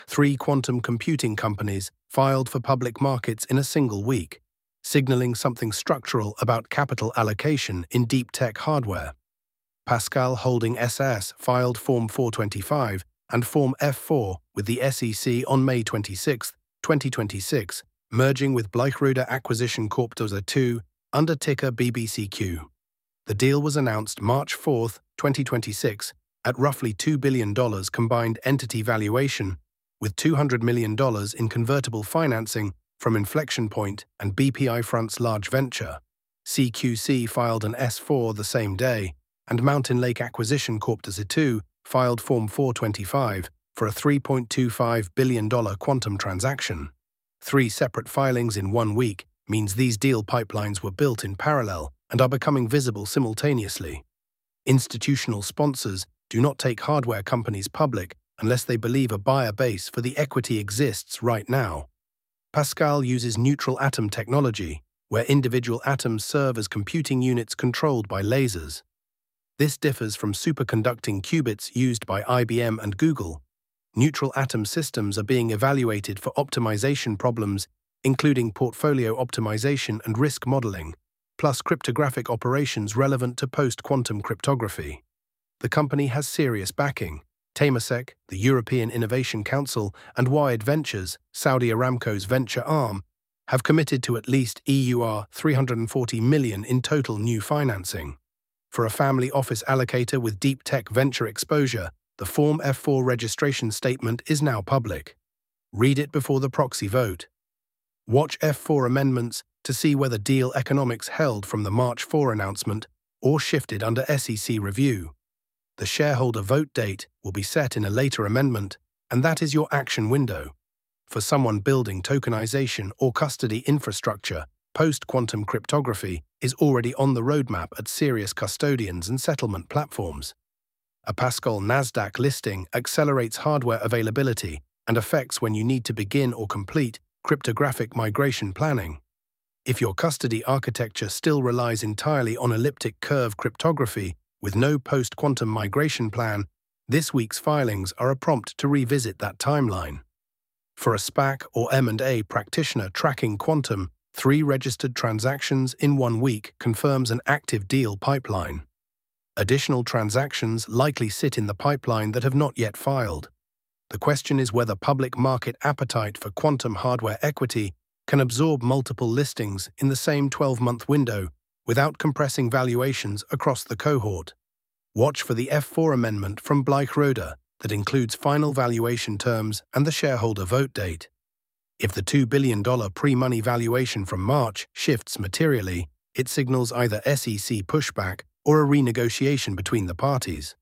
Three quantum computing companies filed for public markets in a single week, signaling something structural about capital allocation in deep tech hardware. Pascal Holding SAS filed Form 425 and Form F4 with the SEC on May 26, 2026, merging with Bleichroeder Acquisition Corp. 2 under ticker BBCQ. The deal was announced March 4, 2026, at roughly $2 billion combined entity valuation, with $200 million in convertible financing from Inflection Point and Bpifrance Large Venture. CQC filed an S4 the same day, and Mountain Lake Acquisition Corp. 2 filed Form 425 for a $3.25 billion quantum transaction. Three separate filings in 1 week means these deal pipelines were built in parallel and are becoming visible simultaneously. Institutional sponsors do not take hardware companies public unless they believe a buyer base for the equity exists right now. Pascal uses neutral atom technology, where individual atoms serve as computing units controlled by lasers. This differs from superconducting qubits used by IBM and Google. Neutral atom systems are being evaluated for optimization problems, including portfolio optimization and risk modeling, plus cryptographic operations relevant to post-quantum cryptography. The company has serious backing. Temasek, the European Innovation Council, and Wired Ventures, Saudi Aramco's venture arm, have committed to at least EUR 340 million in total new financing. For a family office allocator with deep tech venture exposure, the Form F4 registration statement is now public. Read it before the proxy vote. Watch F4 amendments to see whether deal economics held from the March 4 announcement or shifted under SEC review. The shareholder vote date will be set in a later amendment, and that is your action window. For someone building tokenization or custody infrastructure, post-quantum cryptography is already on the roadmap at serious custodians and settlement platforms. A Pascal Nasdaq listing accelerates hardware availability and affects when you need to begin or complete cryptographic migration planning. If your custody architecture still relies entirely on elliptic curve cryptography with no post-quantum migration plan, this week's filings are a prompt to revisit that timeline. For a SPAC or M&A practitioner tracking quantum, 3 registered transactions in 1 week confirms an active deal pipeline. Additional transactions likely sit in the pipeline that have not yet filed. The question is whether public market appetite for quantum hardware equity can absorb multiple listings in the same 12-month window without compressing valuations across the cohort. Watch for the F4 amendment from Bleichroeder that includes final valuation terms and the shareholder vote date. If the $2 billion pre-money valuation from March shifts materially, it signals either SEC pushback or a renegotiation between the parties.